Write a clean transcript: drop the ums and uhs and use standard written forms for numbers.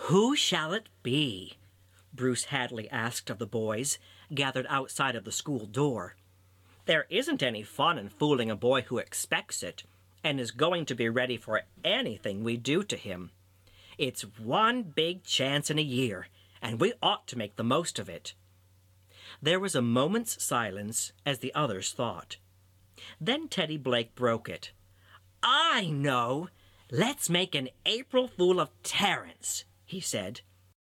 Who shall it be? Bruce Hadley asked of the boys, gathered outside of the school door. There isn't any fun in fooling a boy who expects it, and is going to be ready for anything we do to him. It's one big chance in a year, and we ought to make the most of it. There was a moment's silence as the others thought. Then Teddy Blake broke it. I know! Let's make an April Fool of Terence, he said.